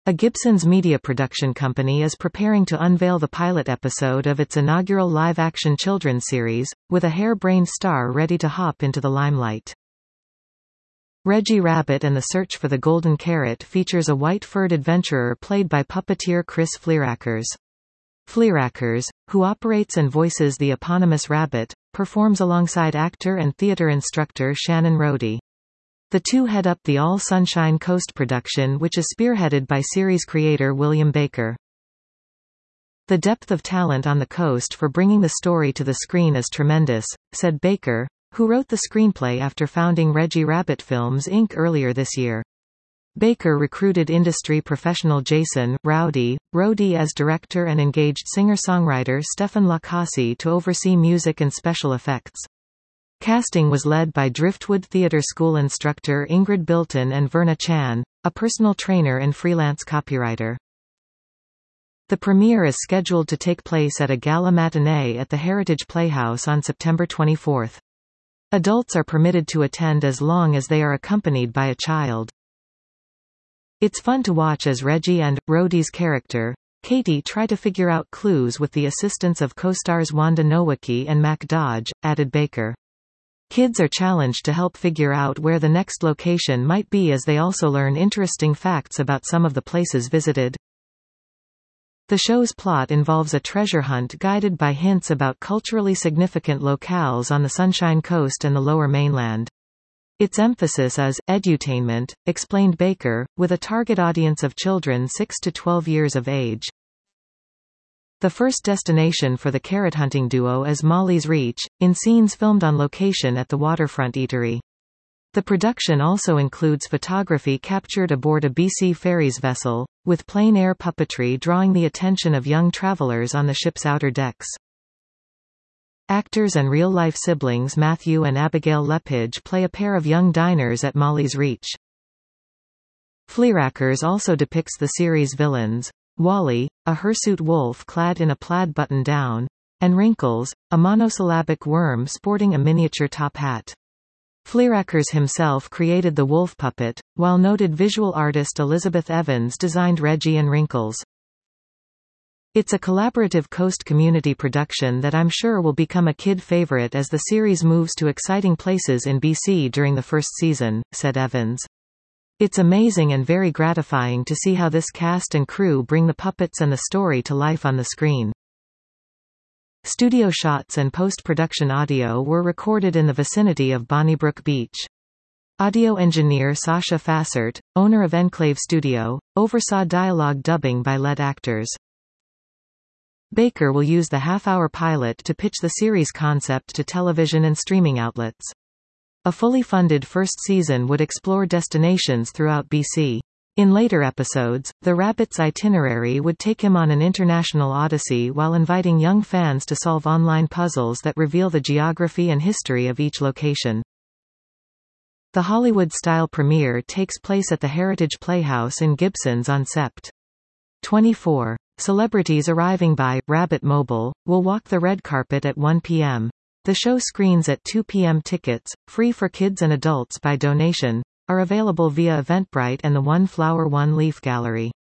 A Gibson's media production company is preparing to unveil the pilot episode of its inaugural live-action children's series, with a hair-brained star ready to hop into the limelight. Reggie Rabbit and the Search for the Golden Carrot features a white-furred adventurer played by puppeteer Chris Fleerackers. Fleerackers, who operates and voices the eponymous rabbit, performs alongside actor and theater instructor Shannon Rohde. The two head up the All Sunshine Coast production, which is spearheaded by series creator William Baker. "The depth of talent on the coast for bringing the story to the screen is tremendous," said Baker, who wrote the screenplay after founding Reggie Rabbit Films Inc. earlier this year. Baker recruited industry professional Jason Rohde as director and engaged singer-songwriter Stefan Lacassi to oversee music and special effects. Casting was led by Driftwood Theatre School instructor Ingrid Bilton and Verna Chan, a personal trainer and freelance copywriter. The premiere is scheduled to take place at a gala matinee at the Heritage Playhouse on September 24. Adults are permitted to attend as long as they are accompanied by a child. It's fun to watch as Reggie and Rohde's character, Katie, try to figure out clues with the assistance of co-stars Wanda Nowicki and Mac Dodge, added Baker. Kids are challenged to help figure out where the next location might be, as they also learn interesting facts about some of the places visited. The show's plot involves a treasure hunt guided by hints about culturally significant locales on the Sunshine Coast and the Lower Mainland. Its emphasis is edutainment, explained Baker, with a target audience of children 6 to 12 years of age. The first destination for the carrot hunting duo is Molly's Reach, in scenes filmed on location at the waterfront eatery. The production also includes photography captured aboard a BC Ferries vessel, with plein air puppetry drawing the attention of young travelers on the ship's outer decks. Actors and real-life siblings Matthew and Abigail Lepage play a pair of young diners at Molly's Reach. Fleerackers also depicts the series' villains, Wally, a hirsute wolf clad in a plaid button-down, and Wrinkles, a monosyllabic worm sporting a miniature top hat. Fleerackers himself created the wolf puppet, while noted visual artist Elizabeth Evans designed Reggie and Wrinkles. It's a collaborative coast community production that I'm sure will become a kid favorite as the series moves to exciting places in BC during the first season, said Evans. It's amazing and very gratifying to see how this cast and crew bring the puppets and the story to life on the screen. Studio shots and post-production audio were recorded in the vicinity of Bonnybrook Beach. Audio engineer Sasha Fassert, owner of Enclave Studio, oversaw dialogue dubbing by lead actors. Baker will use the half-hour pilot to pitch the series concept to television and streaming outlets. A fully funded first season would explore destinations throughout BC. In later episodes, the rabbit's itinerary would take him on an international odyssey while inviting young fans to solve online puzzles that reveal the geography and history of each location. The Hollywood-style premiere takes place at the Heritage Playhouse in Gibsons on Sept. 24. Celebrities arriving by Rabbit Mobile will walk the red carpet at 1 p.m. The show screens at 2 p.m. Tickets, free for kids and adults by donation, are available via Eventbrite and the One Flower One Leaf Gallery.